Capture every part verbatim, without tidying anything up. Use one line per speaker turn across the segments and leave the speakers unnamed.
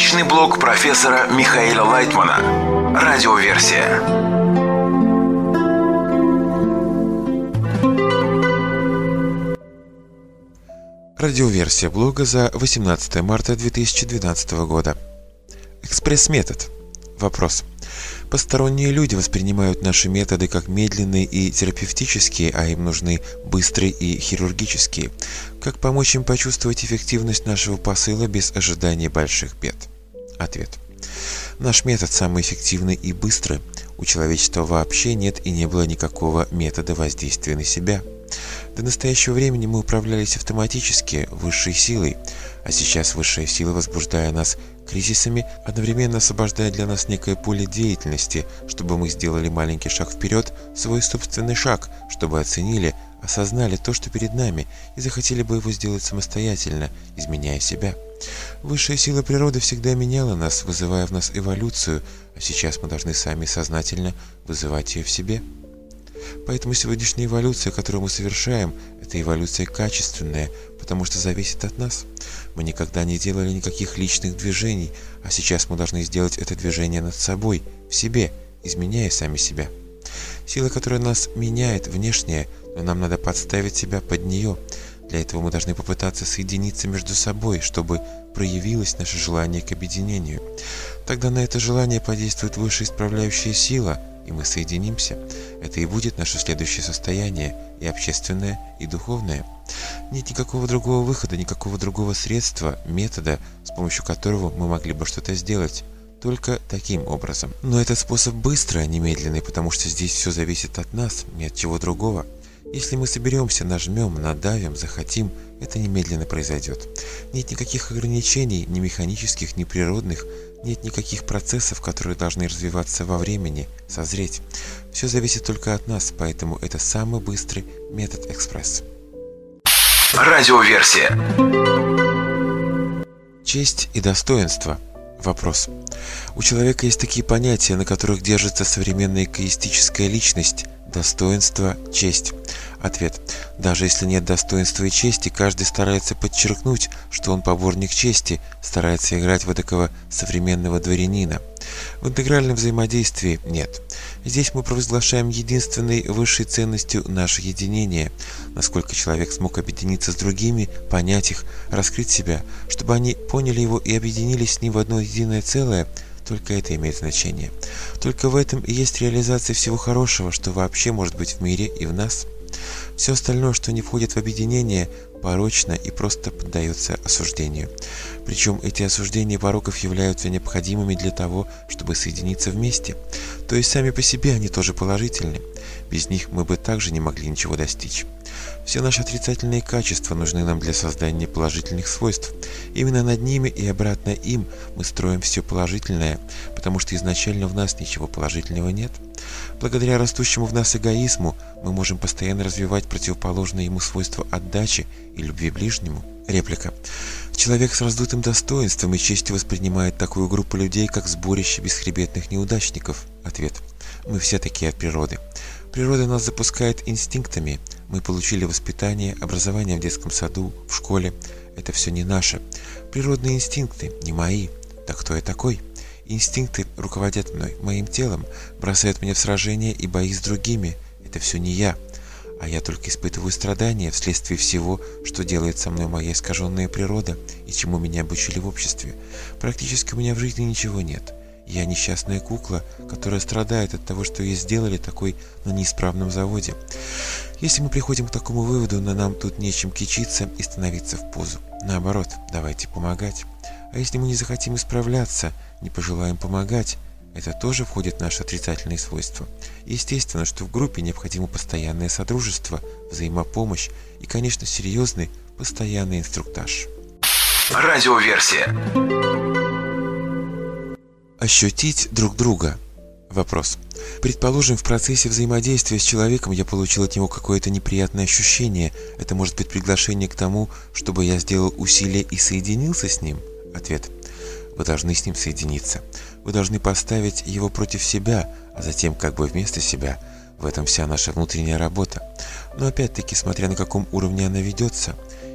Научный блог профессора Михаила Лайтмана. Радиоверсия.
Радиоверсия блога за восемнадцатое марта две тысячи двенадцатого года. Экспресс-метод. Вопрос. Посторонние люди воспринимают наши методы как медленные и терапевтические, а им нужны быстрые и хирургические. Как помочь им почувствовать эффективность нашего посыла без ожидания больших бед? Ответ. Наш метод самый эффективный и быстрый. У человечества вообще нет и не было никакого метода воздействия на себя. До настоящего времени мы управлялись автоматически, высшей силой, а сейчас высшая сила, возбуждая нас кризисами, одновременно освобождает для нас некое поле деятельности, чтобы мы сделали маленький шаг вперед, свой собственный шаг, чтобы оценили, осознали то, что перед нами, и захотели бы его сделать самостоятельно, изменяя себя. Высшая сила природы всегда меняла нас, вызывая в нас эволюцию, а сейчас мы должны сами сознательно вызывать ее в себе. Поэтому сегодняшняя эволюция, которую мы совершаем, это эволюция качественная, потому что зависит от нас. Мы никогда не делали никаких личных движений, а сейчас мы должны сделать это движение над собой, в себе, изменяя сами себя. Сила, которая нас меняет, внешняя, но нам надо подставить себя под нее. Для этого мы должны попытаться соединиться между собой, чтобы проявилось наше желание к объединению. Тогда на это желание подействует высшая исправляющая сила, и мы соединимся. Это и будет наше следующее состояние, и общественное, и духовное. Нет никакого другого выхода, никакого другого средства, метода, с помощью которого мы могли бы что-то сделать. Только таким образом. Но этот способ быстрый, а не медленный, потому что здесь все зависит от нас, ни от чего другого. Если мы соберемся, нажмем, надавим, захотим, это немедленно произойдет. Нет никаких ограничений, ни механических, ни природных, нет никаких процессов, которые должны развиваться во времени, созреть. Все зависит только от нас, поэтому это самый быстрый метод экспресс.
Радиоверсия.
Честь и достоинство. Вопрос. У человека есть такие понятия, на которых держится современная эгоистическая личность. Достоинство, честь. Ответ. Даже если нет достоинства и чести, каждый старается подчеркнуть, что он поборник чести, старается играть в такого современного дворянина. В интегральном взаимодействии нет. Здесь мы провозглашаем единственной высшей ценностью наше единение. Насколько человек смог объединиться с другими, понять их, раскрыть себя, чтобы они поняли его и объединились с ним в одно единое целое, только это имеет значение. Только в этом и есть реализация всего хорошего, что вообще может быть в мире и в нас. Все остальное, что не входит в объединение, порочно и просто поддается осуждению. Причем эти осуждения пороков являются необходимыми для того, чтобы соединиться вместе. То есть сами по себе они тоже положительны. Без них мы бы также не могли ничего достичь. Все наши отрицательные качества нужны нам для создания положительных свойств. Именно над ними и обратно им мы строим все положительное, потому что изначально в нас ничего положительного нет. Благодаря растущему в нас эгоизму мы можем постоянно развивать противоположные ему свойства отдачи и любви ближнему. Реплика. Человек с раздутым достоинством и честью воспринимает такую группу людей, как сборище бесхребетных неудачников. Ответ. Мы все такие от природы. Природа нас запускает инстинктами. Мы получили воспитание, образование в детском саду, в школе. Это все не наше. Природные инстинкты, не мои. Так кто я такой? Инстинкты руководят мной, моим телом, бросают меня в сражения и бои с другими. Это все не я. А я только испытываю страдания вследствие всего, что делает со мной моя искаженная природа и чему меня обучили в обществе. Практически у меня в жизни ничего нет. Я несчастная кукла, которая страдает от того, что ее сделали такой на неисправном заводе. Если мы приходим к такому выводу, но нам тут нечем кичиться и становиться в позу. Наоборот, давайте помогать. А если мы не захотим исправляться, не пожелаем помогать, это тоже входит в наши отрицательные свойства. Естественно, что в группе необходимо постоянное содружество, взаимопомощь и, конечно, серьезный, постоянный инструктаж.
Радиоверсия.
Ощутить друг друга. Вопрос. Предположим, в процессе взаимодействия с человеком я получил от него какое-то неприятное ощущение. Это может быть приглашение к тому, чтобы я сделал усилие и соединился с ним? Ответ. Вы должны с ним соединиться. Вы должны поставить его против себя, а затем как бы вместо себя. В этом вся наша внутренняя работа. Но опять-таки, смотря на каком уровне она ведется.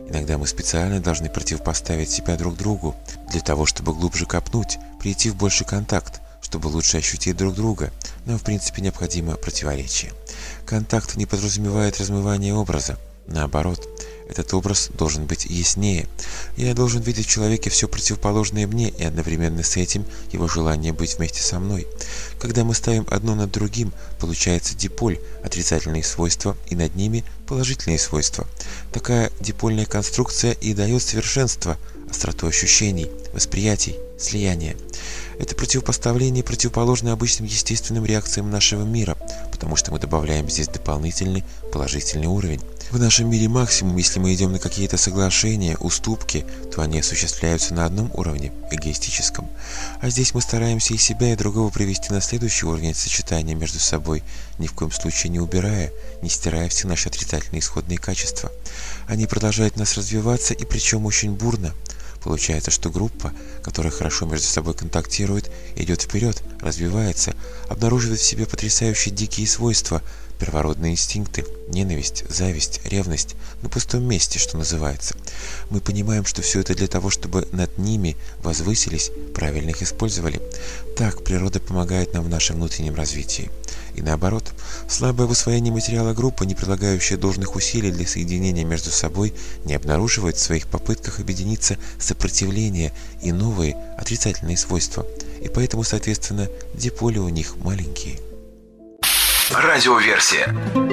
Иногда мы специально должны противопоставить себя друг другу, для того, чтобы глубже копнуть, прийти в больший контакт, чтобы лучше ощутить друг друга. Нам, в принципе, необходимо противоречие. Контакт не подразумевает размывание образа. Наоборот, этот образ должен быть яснее. Я должен видеть в человеке все противоположное мне и одновременно с этим его желание быть вместе со мной. Когда мы ставим одно над другим, получается диполь, отрицательные свойства, и над ними положительные свойства. Такая дипольная конструкция и дает совершенство, остроту ощущений, восприятий, слияния. Это противопоставление противоположно обычным естественным реакциям нашего мира, потому что мы добавляем здесь дополнительный положительный уровень. В нашем мире максимум, если мы идем на какие-то соглашения, уступки, то они осуществляются на одном уровне, эгоистическом. А здесь мы стараемся и себя, и другого привести на следующий уровень сочетания между собой, ни в коем случае не убирая, не стирая все наши отрицательные исходные качества. Они продолжают нас развиваться, и причем очень бурно. Получается, что группа, которая хорошо между собой контактирует, идет вперед, развивается, обнаруживает в себе потрясающие дикие свойства, первородные инстинкты, ненависть, зависть, ревность на пустом месте, что называется. Мы понимаем, что все это для того, чтобы над ними возвысились, правильно их использовали. Так природа помогает нам в нашем внутреннем развитии. И наоборот, слабое в усвоении материала группа, не прилагающая должных усилий для соединения между собой, не обнаруживает в своих попытках объединиться сопротивление и новые отрицательные свойства. И поэтому, соответственно, диполи у них маленькие.
Радиоверсия.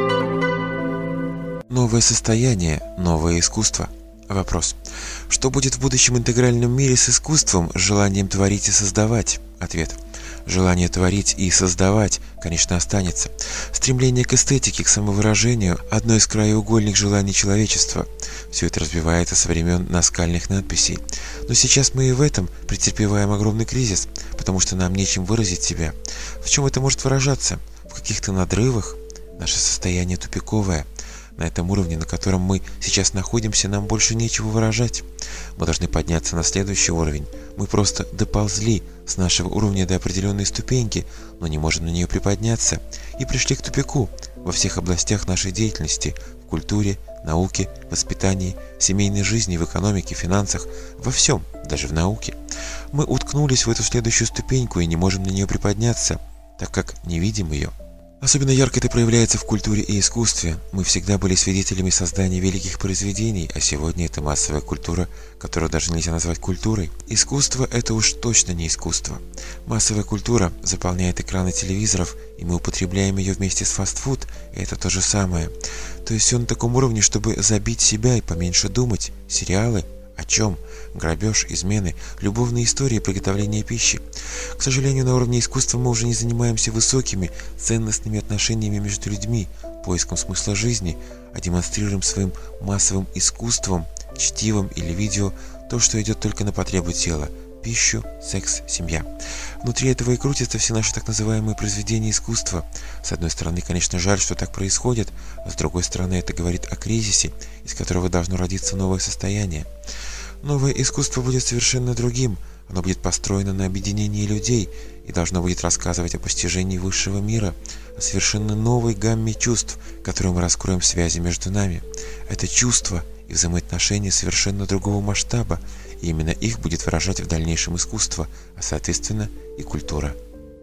Новое состояние, новое искусство. Вопрос. Что будет в будущем интегральном мире с искусством, с желанием творить и создавать? Ответ. Желание творить и создавать, конечно, останется. Стремление к эстетике, к самовыражению – одно из краеугольных желаний человечества. Все это развивается со времен наскальных надписей. Но сейчас мы и в этом претерпеваем огромный кризис, потому что нам нечем выразить себя. В чем это может выражаться? В каких-то надрывах? Наше состояние тупиковое. На этом уровне, на котором мы сейчас находимся, нам больше нечего выражать. Мы должны подняться на следующий уровень. Мы просто доползли с нашего уровня до определенной ступеньки, но не можем на нее приподняться, и пришли к тупику во всех областях нашей деятельности: в культуре, науке, воспитании, семейной жизни, в экономике, финансах, во всем, даже в науке. Мы уткнулись в эту следующую ступеньку и не можем на нее приподняться, так как не видим ее. Особенно ярко это проявляется в культуре и искусстве. Мы всегда были свидетелями создания великих произведений, а сегодня это массовая культура, которую даже нельзя назвать культурой. Искусство – это уж точно не искусство. Массовая культура заполняет экраны телевизоров, и мы употребляем ее вместе с фастфуд, и это то же самое. То есть все на таком уровне, чтобы забить себя и поменьше думать. Сериалы? О чем? Грабеж, измены, любовные истории, приготовление пищи. К сожалению, на уровне искусства мы уже не занимаемся высокими, ценностными отношениями между людьми, поиском смысла жизни, а демонстрируем своим массовым искусством, чтивом или видео то, что идет только на потребу тела: пищу, секс, семья. Внутри этого и крутятся все наши так называемые произведения искусства. С одной стороны, конечно, жаль, что так происходит, а с другой стороны, это говорит о кризисе, из которого должно родиться новое состояние. Новое искусство будет совершенно другим. Оно будет построено на объединении людей и должно будет рассказывать о постижении высшего мира, о совершенно новой гамме чувств, которую мы раскроем в связи между нами. Это чувства и взаимоотношения совершенно другого масштаба, и именно их будет выражать в дальнейшем искусство, а соответственно и культура.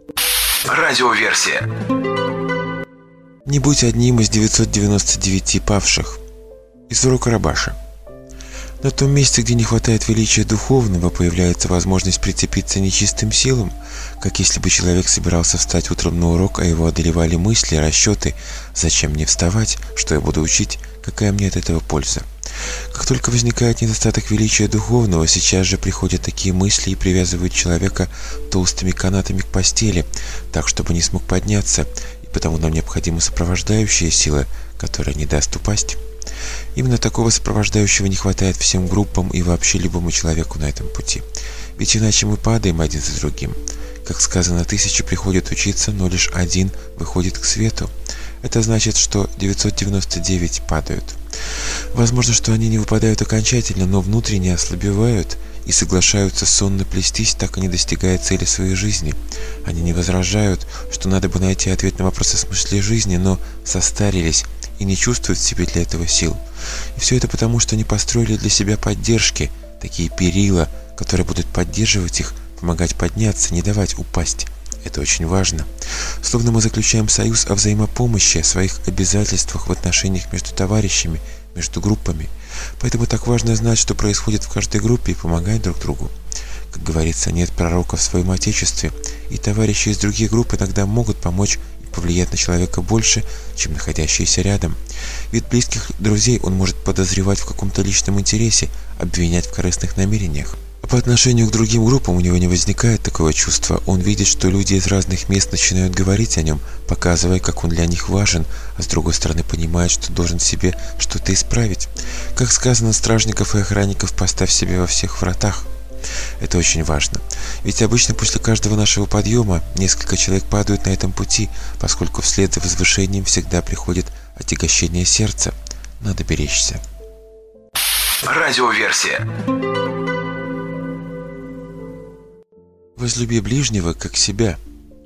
Радиоверсия.
Не будь одним из девятисот девяноста девяти павших. Из Карабаша. На том месте, где не хватает величия духовного, появляется возможность прицепиться нечистым силам, как если бы человек собирался встать утром на урок, а его одолевали мысли, расчеты: зачем мне вставать, что я буду учить, какая мне от этого польза. Как только возникает недостаток величия духовного, сейчас же приходят такие мысли и привязывают человека толстыми канатами к постели, так, чтобы не смог подняться, и потому нам необходима сопровождающая сила, которая не даст упасть. Именно такого сопровождающего не хватает всем группам и вообще любому человеку на этом пути. Ведь иначе мы падаем один за другим. Как сказано, тысячи приходят учиться, но лишь один выходит к свету. Это значит, что девятьсот девяносто девять падают. Возможно, что они не выпадают окончательно, но внутренне ослабевают и соглашаются сонно плестись, так и не достигая цели своей жизни. Они не возражают, что надо бы найти ответ на вопрос о смысле жизни, но состарились и не чувствуют в себе для этого сил. И все это потому, что они построили для себя поддержки, такие перила, которые будут поддерживать их, помогать подняться, не давать упасть. Это очень важно. Словно мы заключаем союз о взаимопомощи, о своих обязательствах в отношениях между товарищами, между группами. Поэтому так важно знать, что происходит в каждой группе, и помогать друг другу. Как говорится, нет пророка в своем отечестве, и товарищи из других групп иногда могут помочь и повлиять на человека больше, чем находящиеся рядом. Ведь близких друзей он может подозревать в каком-то личном интересе, обвинять в корыстных намерениях. А по отношению к другим группам у него не возникает такого чувства. Он видит, что люди из разных мест начинают говорить о нем, показывая, как он для них важен, а с другой стороны понимает, что должен в себе что-то исправить. Как сказано, стражников и охранников поставь себе во всех вратах. Это очень важно. Ведь обычно после каждого нашего подъема несколько человек падают на этом пути, поскольку вслед за возвышением всегда приходит отягощение сердца. Надо беречься.
Радиоверсия.
Возлюби ближнего, как себя.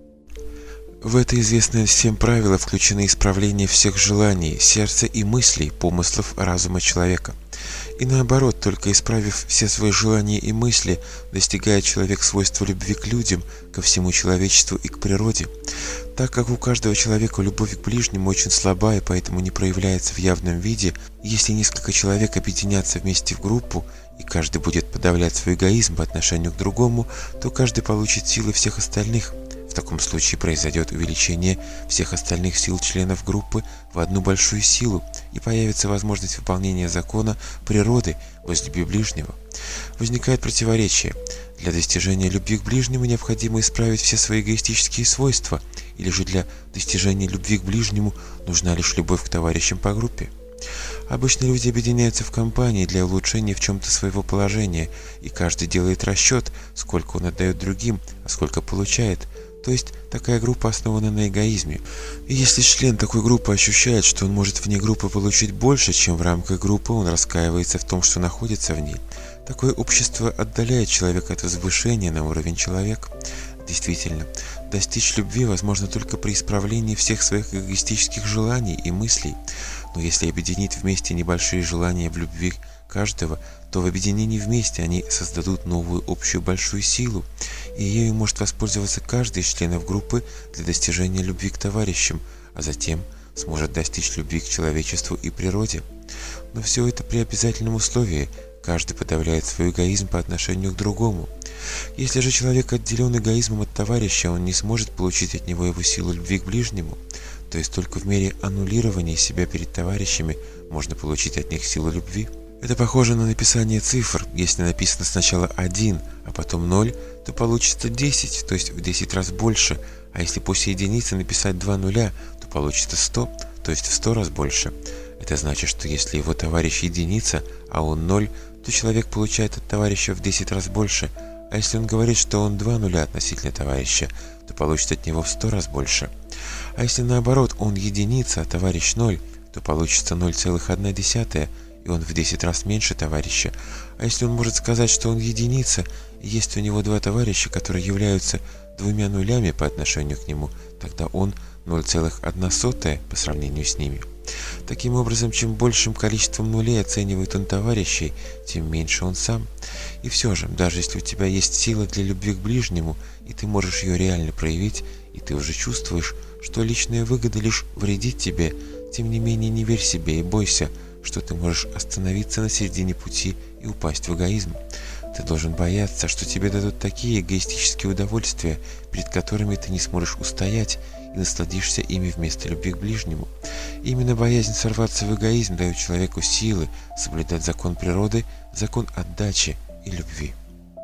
В это известное всем правило включены исправление всех желаний, сердца и мыслей, помыслов разума человека. И наоборот, только исправив все свои желания и мысли, достигает человек свойства любви к людям, ко всему человечеству и к природе. Так как у каждого человека любовь к ближнему очень слаба и поэтому не проявляется в явном виде, если несколько человек объединятся вместе в группу, и каждый будет подавлять свой эгоизм по отношению к другому, то каждый получит силы всех остальных. В таком случае произойдет увеличение всех остальных сил членов группы в одну большую силу, и появится возможность выполнения закона природы возлюби ближнего. Возникает противоречие. Для достижения любви к ближнему необходимо исправить все свои эгоистические свойства, или же для достижения любви к ближнему нужна лишь любовь к товарищам по группе. Обычно люди объединяются в компании для улучшения в чем-то своего положения, и каждый делает расчет, сколько он отдает другим, а сколько получает. То есть такая группа основана на эгоизме. И если член такой группы ощущает, что он может вне группы получить больше, чем в рамках группы, он раскаивается в том, что находится в ней. Такое общество отдаляет человека от возвышения на уровень человека. Действительно, достичь любви возможно только при исправлении всех своих эгоистических желаний и мыслей. Но если объединить вместе небольшие желания в любви каждого, то в объединении вместе они создадут новую общую большую силу, и ею может воспользоваться каждый из членов группы для достижения любви к товарищам, а затем сможет достичь любви к человечеству и природе. Но все это при обязательном условии: каждый подавляет свой эгоизм по отношению к другому. Если же человек отделен эгоизмом от товарища, он не сможет получить от него его силу любви к ближнему, то есть только в мере аннулирования себя перед товарищами можно получить от них силу любви. Это похоже на написание цифр. Если написано сначала один, а потом ноль, то получится десять, то есть в десять раз больше. А если после единицы написать два нуля, то получится сто, то есть в сто раз больше. Это значит, что если его товарищ единица, а он ноль, то человек получает от товарища в десять раз больше. А если он говорит, что он два нуля относительно товарища, то получит от него в сто раз больше. А если наоборот, он единица, а товарищ ноль, то получится ноль целых одна десятая, и он в десять раз меньше товарища. А если он может сказать, что он единица, и есть у него два товарища, которые являются двумя нулями по отношению к нему, тогда он ноль целых одна сотая по сравнению с ними. Таким образом, чем большим количеством нулей оценивает он товарищей, тем меньше он сам. И все же, даже если у тебя есть сила для любви к ближнему, и ты можешь ее реально проявить, и ты уже чувствуешь, что личная выгода лишь вредит тебе, тем не менее не верь себе и бойся, что ты можешь остановиться на середине пути и упасть в эгоизм. Ты должен бояться, что тебе дадут такие эгоистические удовольствия, перед которыми ты не сможешь устоять и насладишься ими вместо любви к ближнему. Именно боязнь сорваться в эгоизм дает человеку силы соблюдать закон природы, закон отдачи и любви.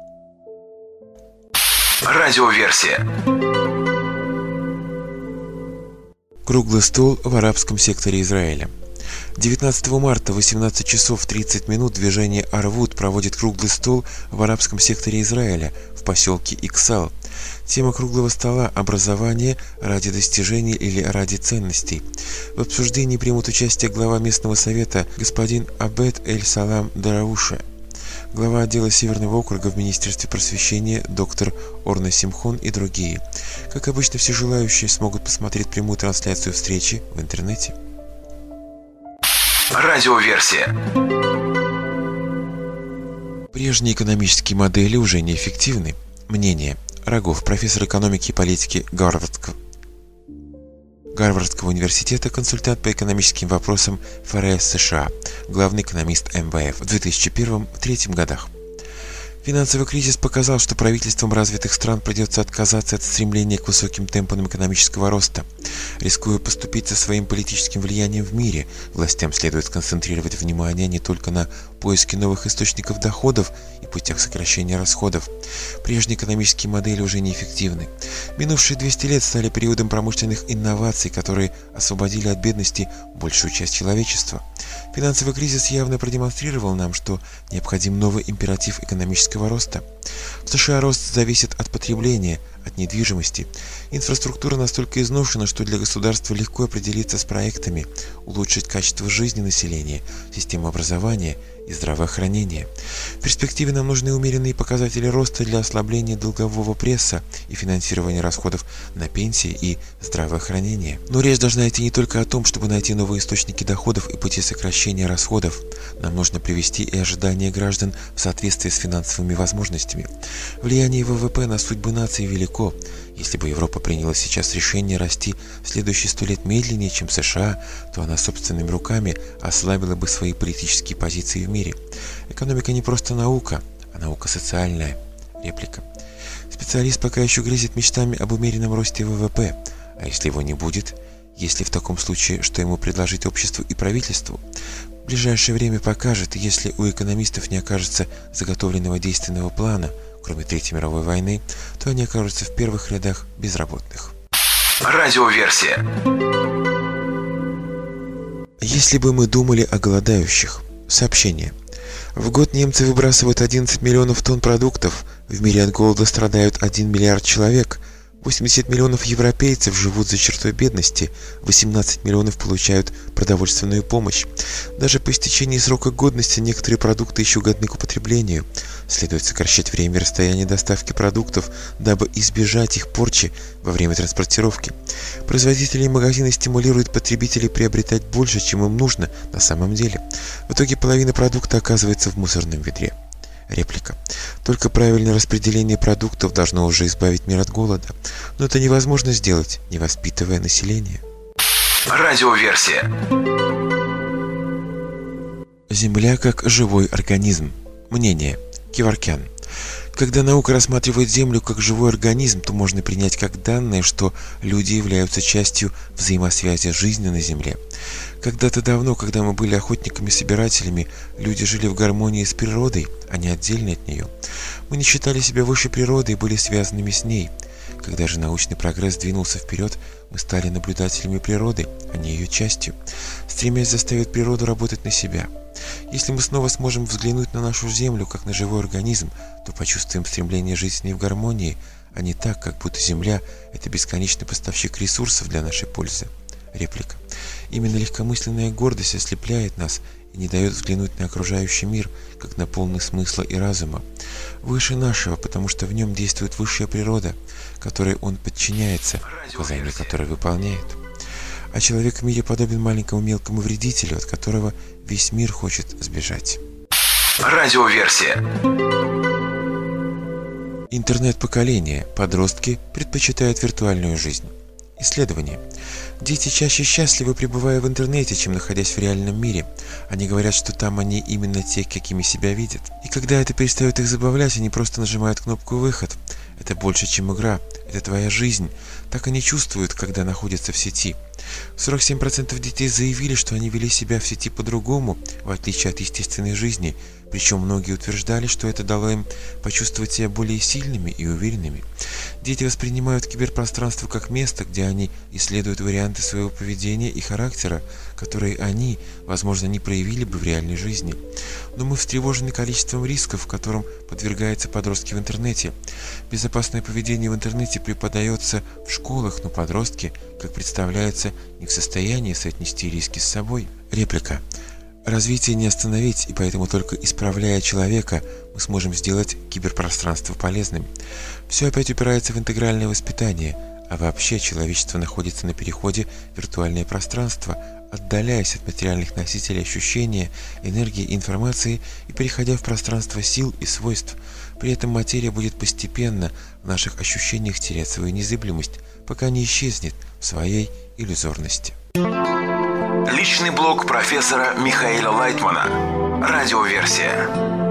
Радиоверсия.
Круглый стол в арабском секторе Израиля. девятнадцатого марта в восемнадцать часов тридцать минут движение Арвуд проводит круглый стол в арабском секторе Израиля в поселке Иксал. Тема круглого стола – образование ради достижений или ради ценностей. В обсуждении примут участие глава местного совета господин Абед Эль-Салам Дарауша, глава отдела Северного округа в Министерстве просвещения доктор Орна Симхон и другие. Как обычно, все желающие смогут посмотреть прямую трансляцию встречи в интернете.
Радиоверсия.
Прежние экономические модели уже неэффективны. Мнение. Рогов, профессор экономики и политики Гарвардского, Гарвардского университета, консультант по экономическим вопросам ФРС США, главный экономист эм вэ эф в две тысячи первом — две тысячи третьем годах. Финансовый кризис показал, что правительствам развитых стран придется отказаться от стремления к высоким темпам экономического роста. Рискуя поступить со своим политическим влиянием в мире, властям следует сконцентрировать внимание не только на поиске новых источников доходов и путях сокращения расходов. Прежние экономические модели уже неэффективны. Минувшие двести лет стали периодом промышленных инноваций, которые освободили от бедности большую часть человечества. Финансовый кризис явно продемонстрировал нам, что необходим новый императив экономического роста. В США рост зависит от потребления, от недвижимости. Инфраструктура настолько изношена, что для государства легко определиться с проектами, улучшить качество жизни населения, систему образования и здравоохранения. В перспективе нам нужны умеренные показатели роста для ослабления долгового пресса и финансирования расходов на пенсии и здравоохранение. Но речь должна идти не только о том, чтобы найти новые источники доходов и пути сокращения расходов. Нам нужно привести и ожидания граждан в соответствии с финансовыми возможностями. Влияние вэ вэ пэ на судьбу нации велико. Если бы Европа приняла сейчас решение расти в следующие сто лет медленнее, чем США, то она собственными руками ослабила бы свои политические позиции в мире. Экономика не просто наука, а наука социальная. Реплика. Специалист пока еще грезит мечтами об умеренном росте вэ вэ пэ. А если его не будет? Если в таком случае, что ему предложить обществу и правительству? В ближайшее время покажет, если у экономистов не окажется заготовленного действенного плана, кроме Третьей мировой войны, то они окажутся в первых рядах безработных.
Радиоверсия.
Если бы мы думали о голодающих. Сообщение. В год немцы выбрасывают одиннадцать миллионов тонн продуктов, в мире от голода страдают один миллиард человек, восемьдесят миллионов европейцев живут за чертой бедности, восемнадцать миллионов получают продовольственную помощь. Даже по истечении срока годности некоторые продукты еще годны к употреблению. Следует сокращать время и расстояние доставки продуктов, дабы избежать их порчи во время транспортировки. Производители и магазины стимулируют потребителей приобретать больше, чем им нужно на самом деле. В итоге половина продукта оказывается в мусорном ведре. Реплика. Только правильное распределение продуктов должно уже избавить мир от голода. Но это невозможно сделать, не воспитывая население.
Радиоверсия.
Земля как живой организм. Мнение. Кеворкян. Когда наука рассматривает Землю как живой организм, то можно принять как данное, что люди являются частью взаимосвязи жизни на Земле. Когда-то давно, когда мы были охотниками-собирателями, люди жили в гармонии с природой, а не отдельно от нее. Мы не считали себя выше природы и были связанными с ней. Когда же научный прогресс двинулся вперед, мы стали наблюдателями природы, а не ее частью, стремясь заставить природу работать на себя. Если мы снова сможем взглянуть на нашу Землю как на живой организм, то почувствуем стремление жить с ней в гармонии, а не так, как будто Земля – это бесконечный поставщик ресурсов для нашей пользы. Реплика. Именно легкомысленная гордость ослепляет нас и не дает взглянуть на окружающий мир, как на полный смысла и разума. Выше нашего, потому что в нем действует высшая природа, которой он подчиняется, указания которой выполняет. А человек в мире подобен маленькому мелкому вредителю, от которого весь мир хочет сбежать.
Радиоверсия.
Интернет-поколение. Подростки предпочитают виртуальную жизнь. Исследование. Дети чаще счастливы, пребывая в интернете, чем находясь в реальном мире. Они говорят, что там они именно те, какими себя видят. И когда это перестает их забавлять, они просто нажимают кнопку «Выход». Это больше, чем игра. Это твоя жизнь. Так они чувствуют, когда находятся в сети. сорок семь процентов детей заявили, что они вели себя в сети по-другому, в отличие от естественной жизни. Причем многие утверждали, что это дало им почувствовать себя более сильными и уверенными. Дети воспринимают киберпространство как место, где они исследуют варианты своего поведения и характера, которые они, возможно, не проявили бы в реальной жизни. Но мы встревожены количеством рисков, которым подвергаются подростки в интернете. Безопасное поведение в интернете преподается в школах, но подростки, как представляется, не в состоянии соотнести риски с собой. Реплика. Развитие не остановить, и поэтому только исправляя человека, мы сможем сделать киберпространство полезным. Все опять упирается в интегральное воспитание, а вообще человечество находится на переходе в виртуальное пространство, отдаляясь от материальных носителей ощущения, энергии и информации и переходя в пространство сил и свойств. При этом материя будет постепенно в наших ощущениях терять свою незыблемость, пока не исчезнет в своей иллюзорности.
Личный блог профессора Михаила Лайтмана. Радиоверсия.